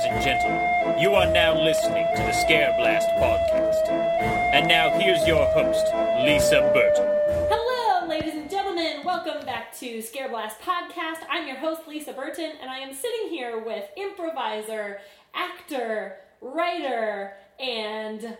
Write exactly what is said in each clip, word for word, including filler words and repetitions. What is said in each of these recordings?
and gentlemen, you are now listening to the Scare Blast podcast. And now here's your host, Lisa Burton. Hello, ladies and gentlemen. Welcome back to Scare Blast podcast. I'm your host, Lisa Burton, and I am sitting here with improviser, actor, writer, and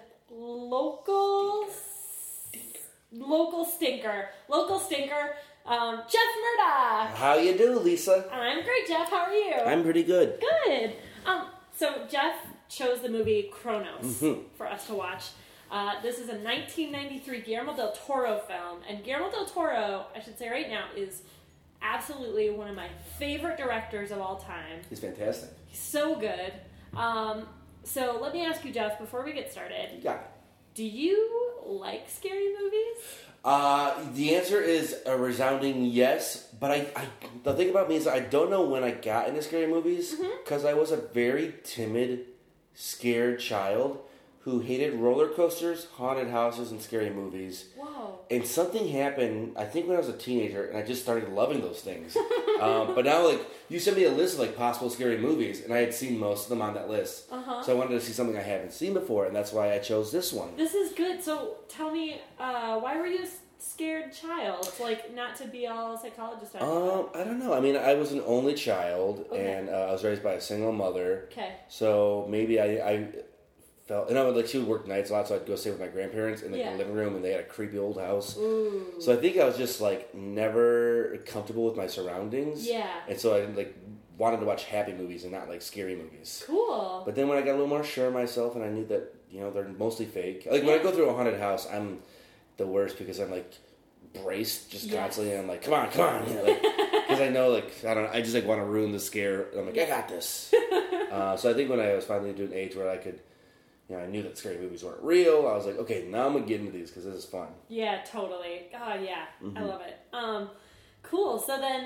local stinker. Local stinker. Local stinker. Um, Jeff Murdoch. How you do, Lisa? I'm great, Jeff. How are you? I'm pretty good. Good. Um, so Jeff chose the movie Cronos mm-hmm. for us to watch. Uh, this is a nineteen ninety-three Guillermo del Toro film, and Guillermo del Toro, I should say right now, is absolutely one of my favorite directors of all time. He's fantastic. He's so good. Um, so let me ask you, Jeff, before we get started. Yeah. Do you like scary movies? Uh, the answer is a resounding yes, but I, I the thing about me is I don't know when I got into scary movies, because mm-hmm. I was a very timid, scared child who hated roller coasters, haunted houses, and scary movies. Whoa. And something happened, I think when I was a teenager, and I just started loving those things. um, but now, like, you sent me a list of, like, possible scary movies, and I had seen most of them on that list. Uh-huh. So I wanted to see something I haven't seen before, and that's why I chose this one. This is good. So tell me, uh, why were you a scared child? Like, not to be all psychologist. Um, I don't know. I mean, I was an only child, okay. and uh, I was raised by a single mother. Okay. So maybe I... I felt, and I would like she would work nights a lot, so I'd go stay with my grandparents in like, yeah. the living room, and they had a creepy old house. Ooh. So I think I was just like never comfortable with my surroundings. Yeah. And so I like wanted to watch happy movies and not like scary movies. Cool. But then when I got a little more sure of myself, and I knew that you know they're mostly fake. Like yeah. when I go through a haunted house, I'm the worst because I'm like braced just yes. constantly, and I'm like, come on, come on, you know, because like, I know like I don't, know, I just like want to ruin the scare. And I'm like, I got this. uh, so I think when I was finally to an age where I could. You know, I knew that scary movies weren't real. I was like, okay, now I'm going to get into these because this is fun. Yeah, totally. God, yeah. Mm-hmm. I love it. Um, cool. So then,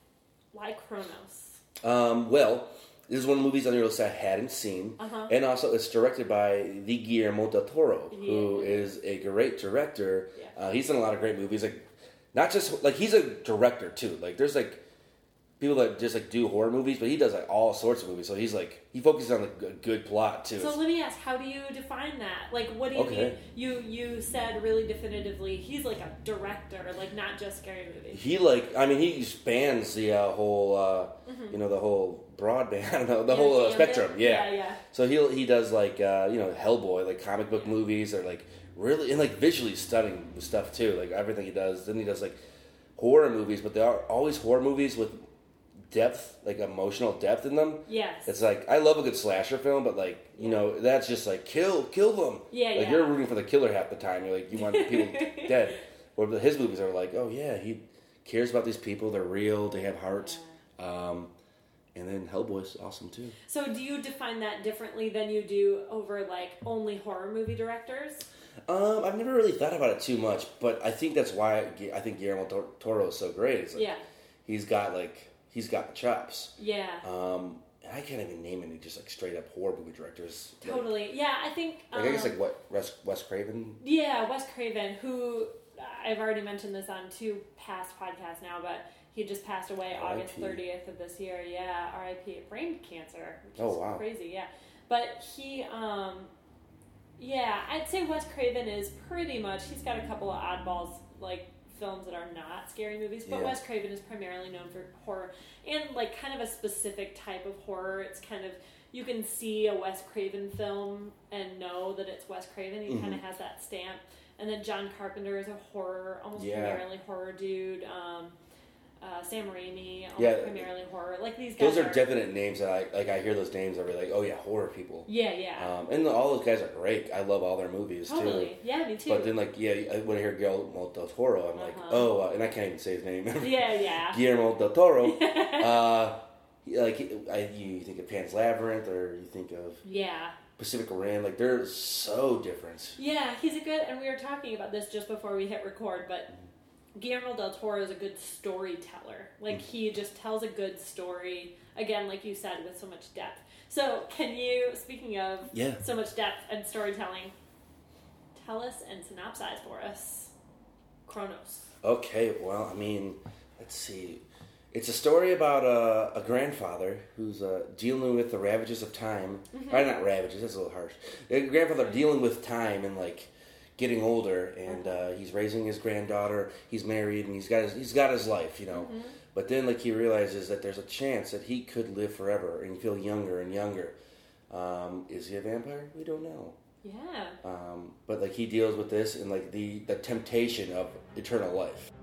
why Cronos? Um, well, this is one of the movies on your list I hadn't seen. Uh-huh. And also, it's directed by the Guillermo del Toro, yeah. who is a great director. Yeah. Uh, he's done a lot of great movies. Like, not just, like, he's a director, too. Like, there's, like, people that just like do horror movies, but he does like all sorts of movies. So he's like he focuses on like a good plot too. So let me ask, how do you define that? Like, what do you okay. mean? You you said really definitively he's like a director, like not just scary movies. He like I mean he spans the uh, whole uh, mm-hmm. you know the whole broadband, I don't know the yeah, whole uh, spectrum. Yeah. yeah, yeah. So he he does like uh, you know Hellboy, like comic book yeah. movies, or like really and like visually stunning stuff too. Like everything he does. Then he does like horror movies, but they are always horror movies with depth, like emotional depth in them. Yes. It's like I love a good slasher film, but like you yeah. know that's just like kill, kill them. Yeah, like yeah. you're rooting for the killer half the time. You're like you want people dead. Or his movies are like, oh yeah, he cares about these people. They're real. They have heart. Yeah. Um, and then Hellboy's awesome too. So do you define that differently than you do over like only horror movie directors? Um, I've never really thought about it too much, but I think that's why I think Guillermo del Toro is so great. It's like, yeah. He's got like. He's got the chops. Yeah. Um, and I can't even name any just like straight up horror movie directors. Totally. Like, yeah, I think. Like um, I guess like what Wes, Wes Craven. Yeah, Wes Craven, who I've already mentioned this on two past podcasts now, but he just passed away R I P August thirtieth of this year. Yeah, R I P brain cancer. Which oh is wow. Crazy. Yeah, but he. Um, yeah, I'd say Wes Craven is pretty much. He's got a couple of oddballs like. Films that are not scary movies, but yeah. Wes Craven is primarily known for horror and like kind of a specific type of horror. It's kind of you can see a Wes Craven film and know that it's Wes Craven. He mm-hmm. kind of has that stamp. And then John Carpenter is a horror, almost yeah. primarily horror dude. Um, uh, Sam Raimi, almost yeah. primarily horror. Like these guys. Those are, are definite names that I like. I hear those names. I'll be like, oh yeah, horror people. Yeah, yeah. Um, and all those guys are great. I love all their movies totally. too. Yeah, me too. But then like yeah, when I hear Guillermo del Toro, I'm like, uh-huh. oh, uh, and I can't even say his name. yeah, yeah. Guillermo del Toro. uh, like I, you think of Pan's Labyrinth, or you think of yeah. Pacific Rim. Like they're so different. Yeah, he's a good. And we were talking about this just before we hit record, but. Guillermo del Toro is a good storyteller. Like, mm. he just tells a good story, again, like you said, with so much depth. So, can you, speaking of yeah. so much depth and storytelling, tell us and synopsize for us Cronos. Okay, well, I mean, let's see. It's a story about a, a grandfather who's uh, dealing with the ravages of time. Mm-hmm. Or not ravages, that's a little harsh. A grandfather dealing with time and like getting older, and uh, he's raising his granddaughter. He's married, and he's got his, he's got his life, you know. Mm-hmm. But then, like, he realizes that there's a chance that he could live forever and feel younger and younger. Um, is he a vampire? We don't know. Yeah. Um, but like he deals with this and like the the temptation of eternal life.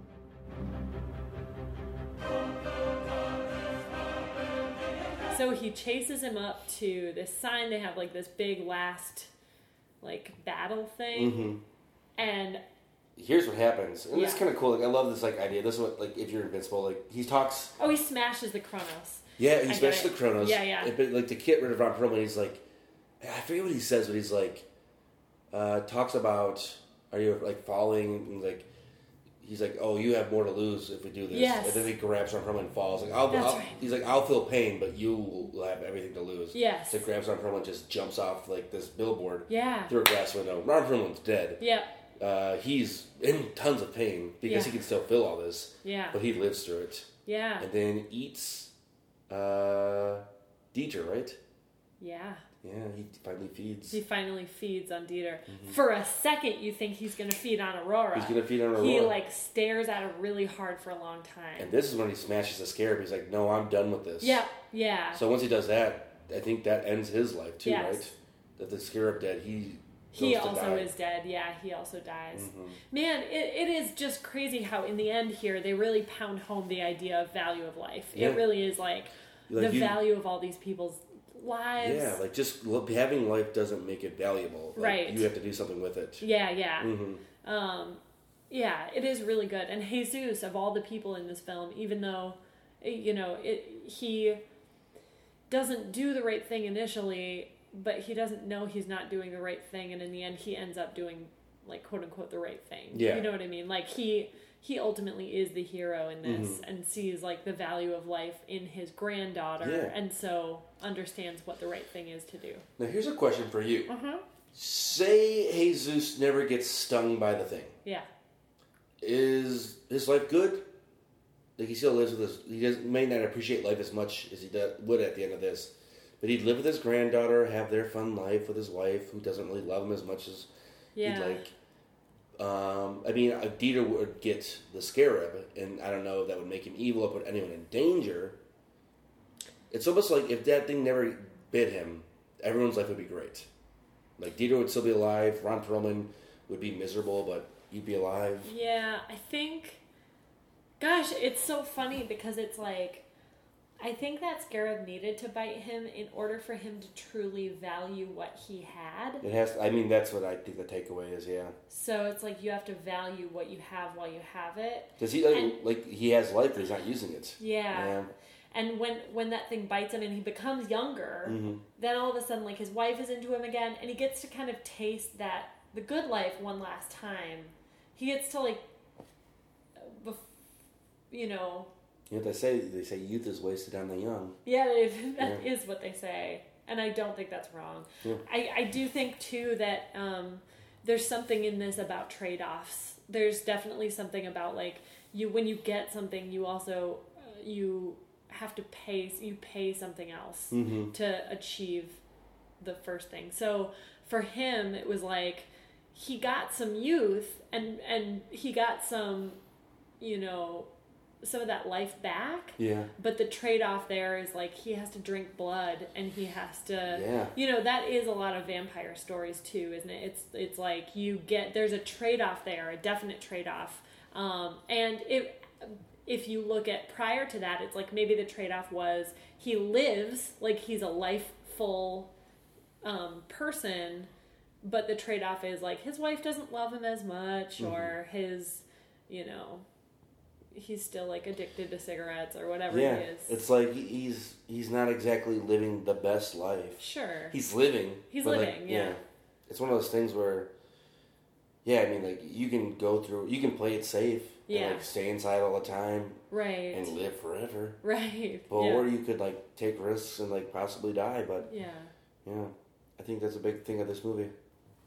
So he chases him up to this sign. They have like this big last like battle thing, mm-hmm. and here's what happens. And yeah. it's kind of cool. Like I love this like idea. This is what like if you're invincible. Like he talks. Oh, he smashes the Chronos. Yeah, he I smashes the Chronos. Yeah, yeah. It, but like to get rid of Ron Perlman, he's like, I forget what he says, but he's like, uh, talks about are you like falling and like. He's like, oh, you have more to lose if we do this. Yes. And then he grabs Ron Perlman and falls. Like, I'll, That's I'll, right. He's like, I'll feel pain, but you will have everything to lose. Yes. So he grabs Ron Perlman and just jumps off like this billboard. Yeah. Through a glass window. Ron Perlman's dead. Yeah. Uh, he's in tons of pain because yeah. he can still feel all this. Yeah. But he lives through it. Yeah. And then eats uh, Dieter, right? Yeah. Yeah, he finally feeds. He finally feeds on Dieter. Mm-hmm. For a second, you think he's going to feed on Aurora. He's going to feed on Aurora. He, like, stares at her really hard for a long time. And this is when he smashes the scarab. He's like, no, I'm done with this. Yeah, yeah. So once he does that, I think that ends his life, too, yes. right? That the scarab dead, he He goes also to die. is dead. Yeah, he also dies. Mm-hmm. Man, it, it is just crazy how in the end here, they really pound home the idea of value of life. Yeah. It really is, like, like the you, value of all these people's lives. Yeah, like just having life doesn't make it valuable. Like, right. You have to do something with it. Yeah, yeah. Mm-hmm. Um, yeah, it is really good. And Jesus, of all the people in this film, even though, you know, it he doesn't do the right thing initially, but he doesn't know he's not doing the right thing, and in the end he ends up doing, like, quote-unquote, the right thing. Yeah. You know what I mean? Like, he... He ultimately is the hero in this mm-hmm. and sees, like, the value of life in his granddaughter, yeah. and so understands what the right thing is to do. Now, here's a question for you. Uh-huh. Say Jesus never gets stung by the thing. Yeah. Is his life good? Like, he still lives with his... He doesn't, may not appreciate life as much as he does, would at the end of this. But he'd live with his granddaughter, have their fun life with his wife, who doesn't really love him as much as yeah. he'd like... Um, I mean, Dieter would get the scarab, and I don't know if that would make him evil or put anyone in danger. It's almost like if that thing never bit him, everyone's life would be great. Like, Dieter would still be alive, Ron Perlman would be miserable, but he'd be alive. Yeah, I think... Gosh, it's so funny because it's like... I think that scarab needed to bite him in order for him to truly value what he had. It has. I mean, that's what I think the takeaway is. Yeah. So it's like you have to value what you have while you have it. Because he like, and, like he has life, but he's not using it. Yeah. yeah. And when when that thing bites him and he becomes younger, mm-hmm. then all of a sudden, like, his wife is into him again, and he gets to kind of taste that the good life one last time. He gets to, like, bef- you know. You know what they say? They say youth is wasted on the young. Yeah, that yeah. is what they say. And I don't think that's wrong. Yeah. I, I do think, too, that um, there's something in this about trade-offs. There's definitely something about, like, you when you get something, you also, uh, you have to pay, you pay something else mm-hmm. to achieve the first thing. So for him, it was like, he got some youth, and, and he got some, you know... some of that life back. Yeah. But the trade-off there is, like, he has to drink blood, and he has to... Yeah. You know, that is a lot of vampire stories, too, isn't it? It's it's like you get... There's a trade-off there, a definite trade-off. Um, and it, if you look at prior to that, it's like maybe the trade-off was he lives like he's a life-full um, person, but the trade-off is, like, his wife doesn't love him as much, mm-hmm. or his, you know... he's still, like, addicted to cigarettes or whatever yeah, he is. It's like he's he's not exactly living the best life. Sure. He's living. He's but living, like, yeah. yeah. It's one of those things where, yeah, I mean, like, you can go through, you can play it safe. Yeah. And, like, stay inside all the time. Right. And live forever. Right. But, yeah. or you could, like, take risks and, like, possibly die, but. Yeah. Yeah. I think that's a big thing of this movie.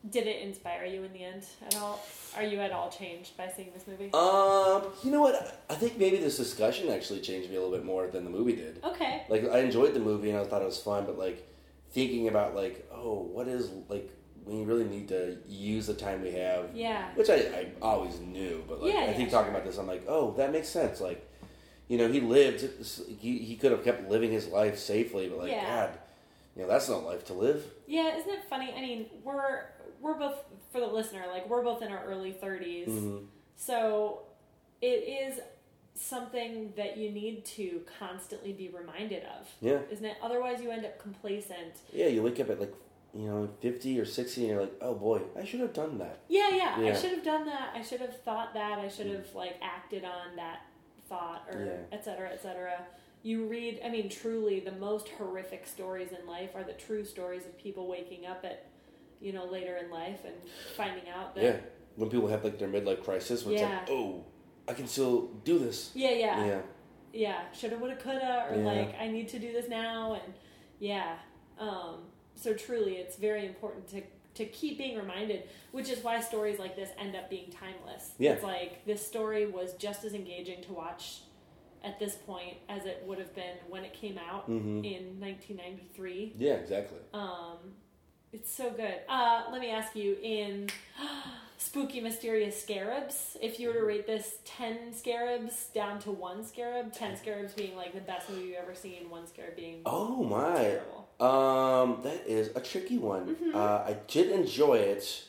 Did it inspire you in the end at all? Are you at all changed by seeing this movie? Um, you know what? I think maybe this discussion actually changed me a little bit more than the movie did. Okay. Like, I enjoyed the movie and I thought it was fun, but, like, thinking about, like, oh, what is, like, we really need to use the time we have. Yeah. Which I, I always knew, but, like, Yeah, I yeah, think talking sure. about this, I'm like, oh, that makes sense. Like, you know, he lived, he, he could have kept living his life safely, but, like, Yeah. God, you know, that's not life to live. Yeah, isn't it funny? I mean, we're we're both, for the listener, like, we're both in our early thirties. Mm-hmm. So it is something that you need to constantly be reminded of. Yeah. Isn't it? Otherwise you end up complacent. Yeah, you wake up at, like, you know, fifty or sixty and you're like, oh boy, I should have done that. Yeah, yeah, I Yeah. should have done that. I should have thought that. I should have, like, acted on that thought, or Yeah. et cetera, et cetera. You read, I mean, truly, the most horrific stories in life are the true stories of people waking up at, you know, later in life and finding out that... Yeah. When people have, like, their midlife crisis, where Yeah. it's like, oh, I can still do this. Yeah, yeah. Yeah. Yeah, shoulda, woulda, coulda, or Yeah. like, I need to do this now, and yeah. Um, so truly, it's very important to to keep being reminded, which is why stories like this end up being timeless. Yeah. It's like, this story was just as engaging to watch at this point as it would have been when it came out Mm-hmm. in nineteen ninety-three. Yeah, exactly. Um, it's so good. Uh, let me ask you, in Spooky Mysterious Scarabs, if you were to rate this ten scarabs down to one scarab, ten scarabs being like the best movie you've ever seen, one scarab being Oh my. terrible. Um, that is a tricky one. Mm-hmm. Uh, I did enjoy it.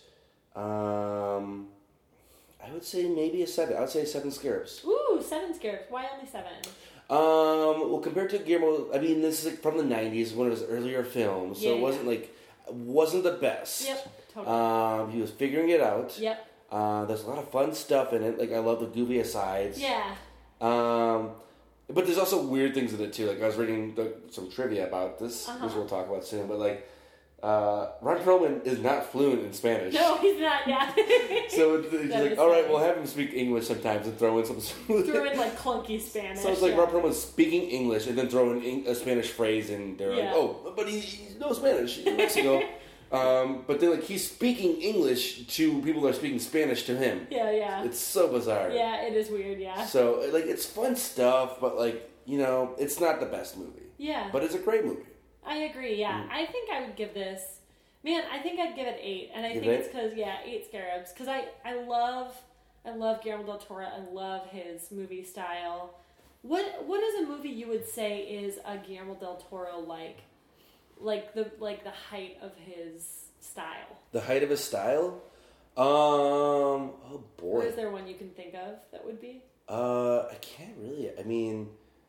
Um, I would say maybe a seven. I would say seven scarabs. Ooh, seven scarabs. Why only seven? Um, well, compared to Guillermo, I mean, this is like from the nineties, one of his earlier films, so Yeah, it wasn't like wasn't the best. Yep, totally. Um, he was figuring it out. Yep. Uh, there's a lot of fun stuff in it. Like, I love the goofy asides. Yeah. Um, but there's also weird things in it too. Like, I was reading the, some trivia about this, Uh-huh. which we'll talk about soon. But like, uh, Ron Perlman is not fluent in Spanish. No, he's not. Yeah. So it's it's That like, is all right, funny. we'll have him speak English sometimes and throw in some. Threw in like clunky Spanish. So it's like yeah. Ron Perlman speaking English and then throwing in a Spanish phrase, and they're Yeah. like, oh, but he, he knows Spanish. He's in Mexico. Um, but then, like, he's speaking English to people that are speaking Spanish to him. Yeah, yeah. It's so bizarre. Yeah, it is weird, yeah. So, like, it's fun stuff, but, like, you know, it's not the best movie. Yeah. But it's a great movie. I agree, yeah. Mm. I think I would give this... Man, I think I'd give it eight. And I Give think it? it's because, yeah, eight scarabs. Because I, I love... I love Guillermo del Toro. I love his movie style. What What is a movie you would say is a Guillermo del Toro, like... Like the like the height of his style? The height of his style? Um, oh, boy. Or is there one you can think of that would be? Uh, I can't really. I mean,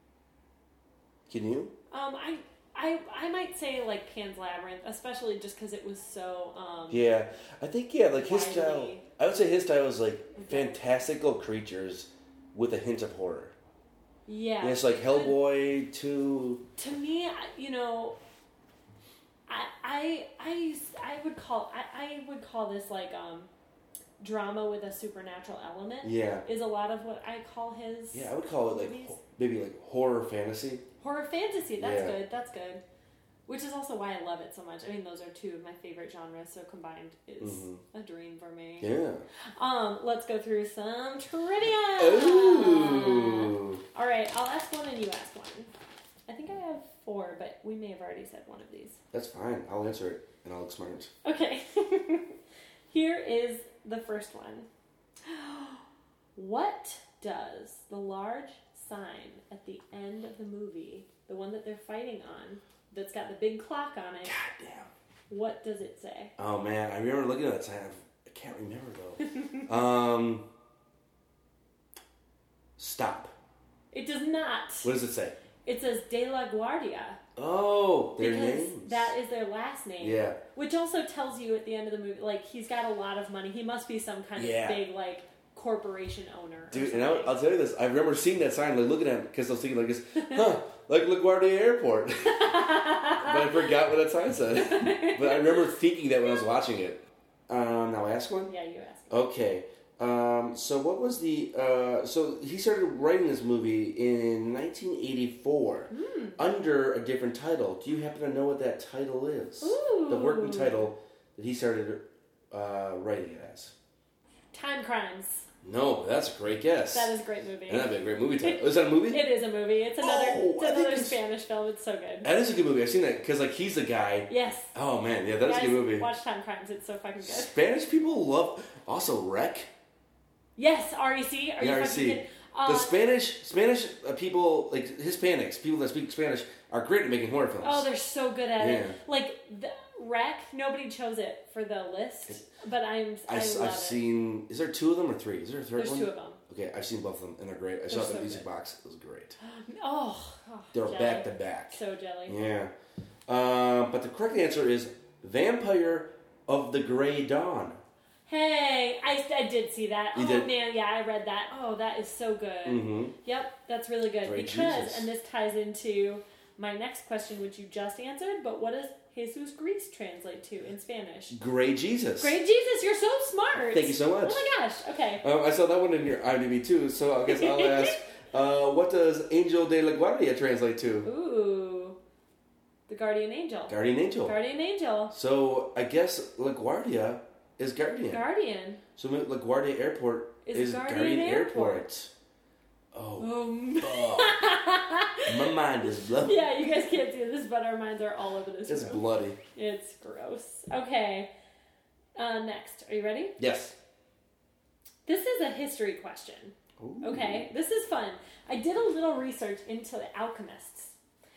can you? Um, I... I, I might say like Pan's Labyrinth, especially just because it was so um, Yeah, I think, yeah, like his style, Widely. I would say his style was like fantastical creatures with a hint of horror. yeah. And it's like Hellboy two. To me, I- you know, I I I, I would call I, I would call this like um, drama with a supernatural element. Yeah. Is a lot of what I call his. Yeah, I would call it like movies. ho- maybe like horror fantasy. Horror fantasy. That's Yeah. good. That's good. Which is also why I love it so much. I mean, those are two of my favorite genres. So combined is Mhm. a dream for me. Yeah. Um, let's go through some trivia. Ooh. All right, I'll ask one and you ask one. I think I have four, but we may have already said one of these. That's fine. I'll answer it and I'll look smart. Okay. Here is the first one. What does the large sign at the end of the movie, the one that they're fighting on, that's got the big clock on it, God damn. what does it say? Oh man, I remember looking at that sign. I can't remember though. um. Stop. It does not. What does it say? It says De La Guardia. Oh, their Because names. that is their last name. Yeah. Which also tells you at the end of the movie, like, he's got a lot of money. He must be some kind Yeah. of big, like, corporation owner. or Dude, and I'll, something. I'll tell you this. I remember seeing that sign, like looking at it, because I was thinking like this, huh, like LaGuardia Airport. But I forgot what that sign said. But I remember thinking that when I was watching it. Um, now ask one? Yeah, you asked. Okay. Um, so what was the, uh, so he started writing this movie in nineteen eighty-four Mm. under a different title. Do you happen to know what that title is? Ooh. The working title that he started uh, writing it as? Time Crimes. No, that's a great guess. That is a great movie. And that'd be a great movie title. Is that a movie? It is a movie. It's another, Oh, it's I think another it's- Spanish film. It's so good. That is a good movie. I've seen that because like he's the guy. Yes. Oh man, yeah, that is Guys, a good movie. Watch Time Crimes. It's so fucking good. Spanish people love also Wreck. Yes, R E C. Are The you R E fucking C. kidding? Uh, The Spanish Spanish uh, people like Hispanics, people that speak Spanish are great at making horror films. Oh, they're so good at Yeah. it. Like the Wreck, nobody chose it for the list, but I'm I I, love I've it. seen. Is there two of them or three? Is there a third There's one? two of them. Okay, I've seen both of them and they're great. I saw They're it in the so music good. box. It was great. Oh, oh They're jelly. back to back. So jelly. Yeah. Uh, but the correct answer is Vampire of the Grey Dawn. Hey, I, I did see that. You oh did? man, yeah, I read that. Oh, that is so good. Mm-hmm. Yep, that's really good. Great because, Jesus. and this ties into my next question, which you just answered, but what does Jesus Grease translate to in Spanish? Grey Jesus. Great Jesus, you're so smart. Thank you so much. Oh my gosh, okay. Um, I saw that one in your IMDb too, so I guess I'll ask, uh, what does Angel de la Guardia translate to? Ooh, the Guardian Angel. Guardian Angel. Guardian Angel. So I guess LaGuardia is Guardian. Guardian. So LaGuardia Airport Is is, Guardian Guardian, Airport. Airport. Oh, Um, fuck. My mind is blown. yeah, you guys can't see this, but our minds are all over this It's room. bloody. It's gross. Okay. Uh, next, are you ready? Yes. This is a history question. Ooh. Okay, this is fun. I did a little research into the alchemists.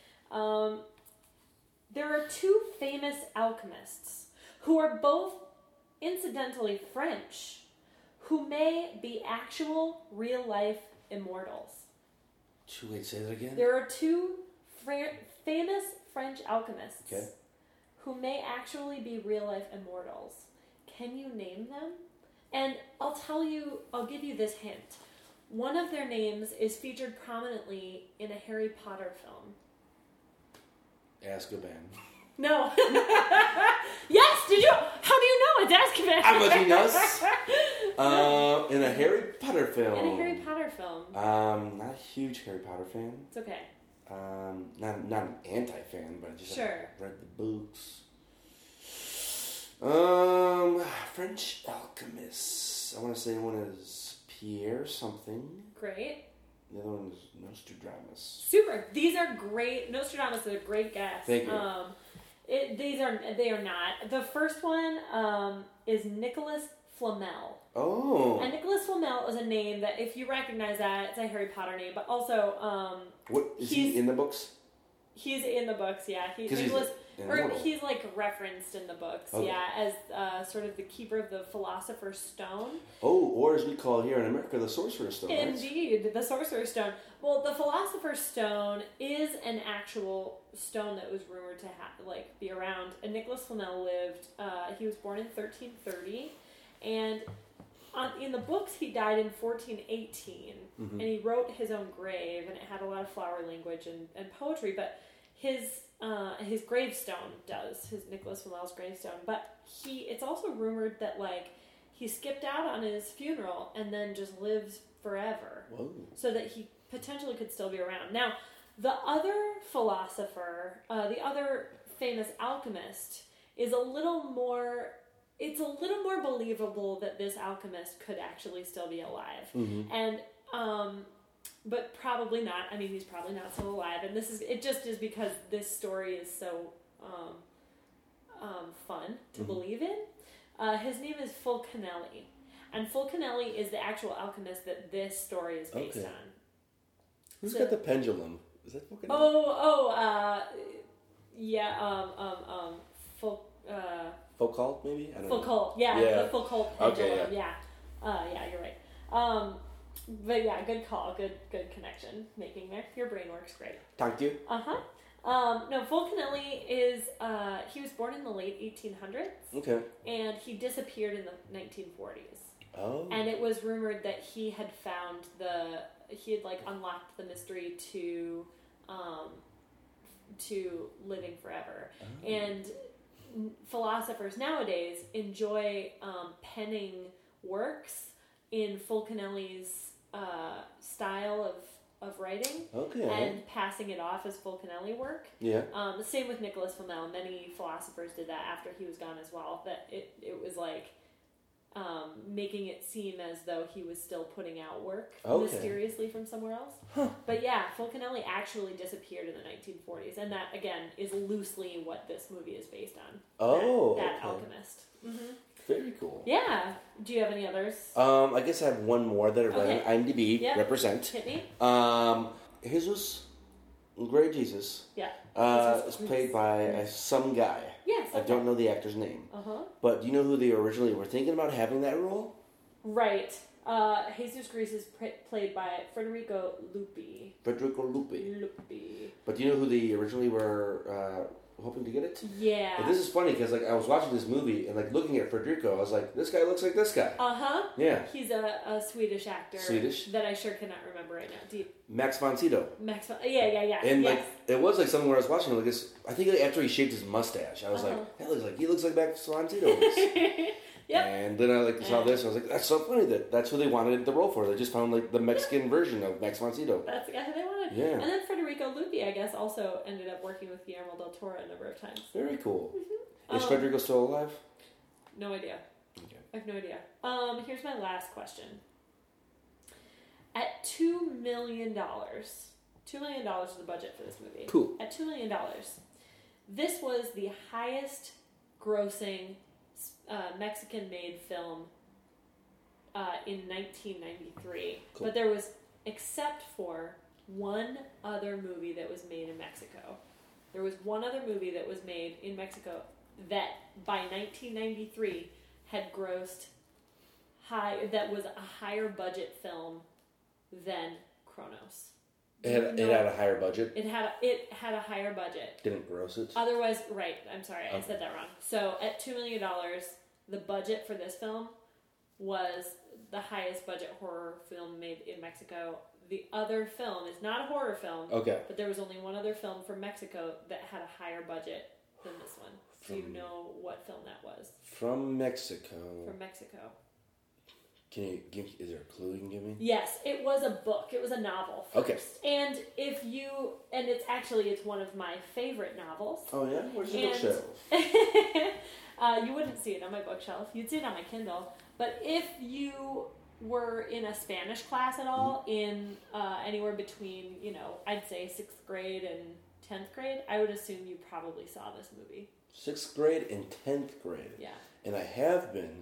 Um, there are two famous alchemists who are both incidentally French, who may be actual real-life immortals. Should we say that again? There are two Fran- famous French alchemists Okay. who may actually be real-life immortals. Can you name them? And I'll tell you, I'll give you this hint. One of their names is featured prominently in a Harry Potter film. Azkaban. No. Yes, did you? How do you know it's Azkaban? I'm looking us. Uh, in a Harry Potter film. In a Harry Potter film. Um, not a huge Harry Potter fan. It's okay. Um, not not an anti-fan, but I just Sure. haven't read the books. Um, French alchemists. I want to say one is Pierre something. Great. The other one is Nostradamus. Super. These are great. Nostradamus is a great guess. Thank you. Um, it, these are they are not. The first one um, is Nicholas Flamel. Oh, And Nicholas Flamel is a name that, if you recognize that, it's a Harry Potter name. But also, um, what is he's- he in the books? he's in the books. Yeah, he, 'Cause he's Nicholas, an or immortal. he's like referenced in the books. Okay. Yeah, as uh, sort of the keeper of the Philosopher's Stone. Oh, or as we call here in America, the Sorcerer's Stone. right? Indeed, the Sorcerer's Stone. Well, the Philosopher's Stone is an actual stone that was rumored to have, like, be around. And Nicholas Flamel lived. Uh, he was born in thirteen thirty, and on, in the books he died in fourteen eighteen. Mhm. And he wrote his own grave, and it had a lot of flower language and, and poetry. But his uh, his gravestone does his Nicholas Flamel's gravestone. But he, it's also rumored that like he skipped out on his funeral and then just lives forever, Whoa. so that he potentially could still be around. Now, the other philosopher, uh, the other famous alchemist, is a little more. It's a little more believable that this alchemist could actually still be alive, Mhm. and um, but probably not. I mean, he's probably not still alive, and this is it. Just is because this story is so um, um, fun to Mhm. believe in. Uh, his name is Fulcanelli, and Fulcanelli is the actual alchemist that this story is based Okay. on. Who's So- got the pendulum? Is that fucking? Oh, oh, uh, yeah, um, um, um, Ful, uh, Foucault, maybe? I don't know. Foucault, yeah, Yeah. the Foucault Okay, pendulum, yeah, uh, yeah, you're right. Um, but yeah, good call, good, good connection making there. Your brain works great. Thank you. Uh huh. Um, no, Fulcanelli is, uh, he was born in the late eighteen hundreds, Okay. and he disappeared in the nineteen forties. Oh. And it was rumored that he had found the, he had like unlocked the mystery to, um, to living forever. Oh. And n- philosophers nowadays enjoy um, penning works in Fulcanelli's uh, style of, of writing Okay. and passing it off as Fulcanelli work. yeah. Um, the same with Nicholas Flamel. Many philosophers did that after he was gone as well. That it, it was like um, making it seem as though he was still putting out work Okay. mysteriously from somewhere else. Huh. But yeah, Fulcanelli actually disappeared in the nineteen forties, and that again is loosely what this movie is based on. Oh, that, that okay. Alchemist. Mm-hmm. Very cool. Yeah. Do you have any others? Um, I guess I have one more that I read Okay. on IMDb. Yeah. Represent. Hit me. Um, Jesus, Great Jesus, Yeah. uh, Jesus is played by uh, some guy. Yes. I don't know the actor's name. Uh huh. But do you know who they originally were thinking about having that role? Right. Uh, Jesus Grease is pr- played by Federico Lupi. Federico Lupi. Lupi. But do you know who they originally were uh, hoping to get it? Yeah. And this is funny because like I was watching this movie and like looking at Federico, I was like, this guy looks like this guy. Uh huh. Yeah. He's a, a Swedish actor. Swedish? That I sure cannot remember right now. Do you, Max von Sydow. Max? von- Yeah, yeah, yeah. And yes. like it was like something where I was watching like this. I think like, after he shaved his mustache, I was Uh-huh. like, that looks like he looks like Max von Sydow. Yep. And then I like saw this, and I was like, that's so funny that that's who they wanted the role for. They just found like the Mexican version of Max von Sydow. That's the guy who they wanted. Yeah. And then Federico Lupi, I guess, also ended up working with Guillermo del Toro a number of times. Very cool. Is Um, Federico still alive? No idea. Okay. I have no idea. Um, here's my last question. At two million dollars, two million dollars is the budget for this movie. Cool. At two million dollars, this was the highest grossing uh, Mexican-made film uh, in nineteen ninety-three. Cool. But there was, except for one other movie that was made in Mexico. There was one other movie that was made in Mexico that by nineteen ninety-three had grossed high, that was a higher budget film than Kronos. It had, Do you it know- had a higher budget. it had a, it had a higher budget. Didn't gross it. Otherwise, right, I'm sorry, I Okay. said that wrong. So at two million dollars, the budget for this film was the highest budget horror film made in Mexico. The other film is not a horror film, Okay. but there was only one other film from Mexico that had a higher budget than this one. Do you From- know what film that was? From Mexico. From Mexico. Can you give? Is there a clue you can give me? Yes, it was a book. It was a novel first. Okay. And if you, and it's actually, it's one of my favorite novels. Oh yeah. Where's your And- bookshelf? uh, you wouldn't see it on my bookshelf. You'd see it on my Kindle. But if you were in a Spanish class at all, in uh, anywhere between, you know, I'd say sixth grade and tenth grade, I would assume you probably saw this movie. Sixth grade and tenth grade. Yeah. And I have been.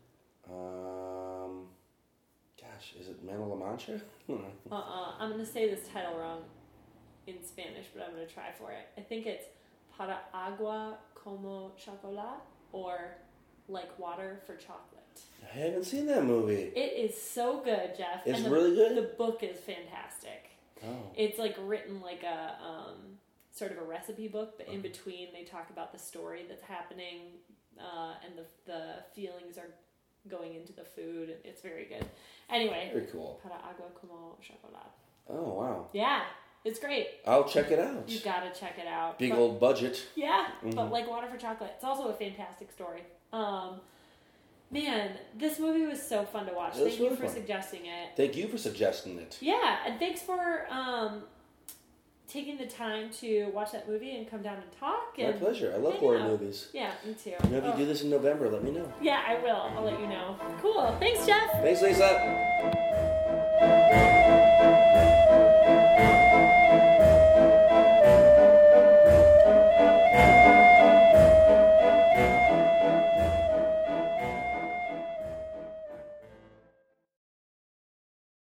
Um, gosh, is it Mano La Mancha? Uh-uh. I'm going to say this title wrong in Spanish, but I'm going to try for it. I think it's Para agua como chocolate, or Like Water for Chocolate. I haven't seen that movie. It is so good, Jeff. It's and the, really good? The book is fantastic. Oh. It's like written like a um, sort of a recipe book, but in between they talk about the story that's happening, uh, and the the feelings are going into the food. It's very good. Anyway, Very cool. Para agua como chocolate. Oh wow. Yeah, it's great. I'll check it out. You gotta check it out. Big But- old budget. Yeah, but Mhm. Like Water for Chocolate. It's also a fantastic story. Um, man, this movie was so fun to watch. It was Thank you really for fun. suggesting it. Thank you for suggesting it. Yeah, and thanks for um, taking the time to watch that movie and come down and talk. My And pleasure. I love hang horror out. movies. Yeah, me too. You know, if you Oh. do this in November, let me know. Yeah, I will. I'll let you know. Cool. Thanks, Jeff. Thanks, Lisa.